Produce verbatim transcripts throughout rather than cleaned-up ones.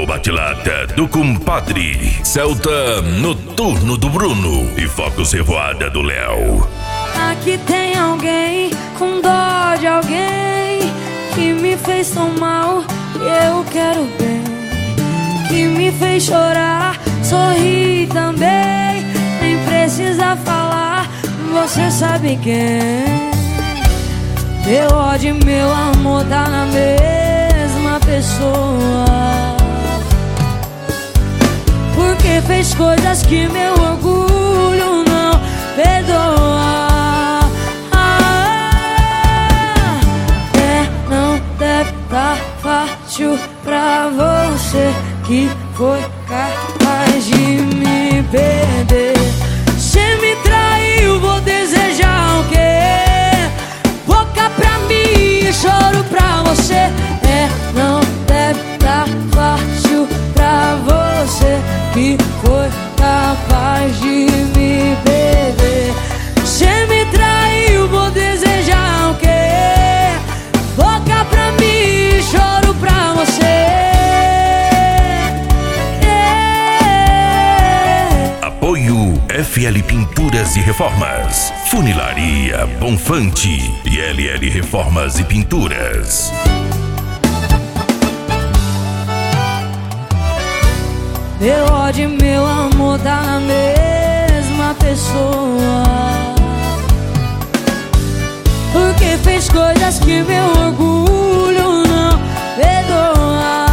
o Bate-Lata do Compadre, Celta Noturno do Bruno e Focus Revoada do Léo. Aqui tem alguém com dó de alguém que me fez tão mal e eu quero bem, que me fez chorar, sorrir também, nem precisa falar, você sabe quem. Meu ódio e meu amor tá na mesma pessoa, porque fez coisas que meu orgulho não perdoa. Ah, é, não deve tá fácil pra você que foi capaz de me perder. Cê me traiu, vou desejar o quê? Boca pra mim, choro pra você. É, não deve tá fácil pra você que foi capaz de me perder. Cê me traiu, vou desejar o quê? Boca pra mim, choro pra você. É. Apoio F L Pinturas e Reformas, Funilaria Bonfante e L L Reformas e Pinturas. Meu ódio e meu amor tá na mesma pessoa, porque fez coisas que meu orgulho não perdoa.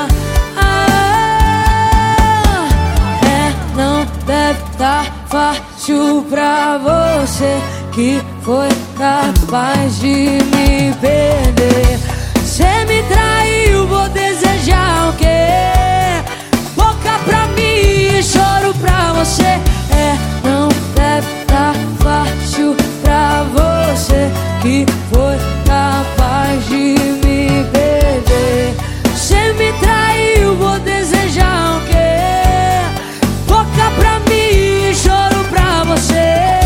Ah, é, não deve tá fácil pra você que foi capaz de me perder. Cê me traiu, vou desejar o quê? Boca pra mim, choro pra você. É, não deve tá fácil pra você que foi capaz de me perder. Cê me traiu, vou desejar o quê? Boca pra mim, choro pra você.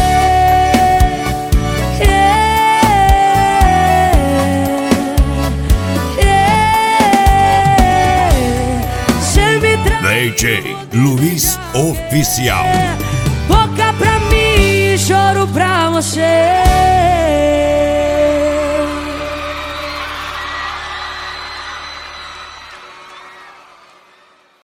Yeah, yeah. Cê me traiu, D J Luiz Oficial. boca pra mim, choro pra você.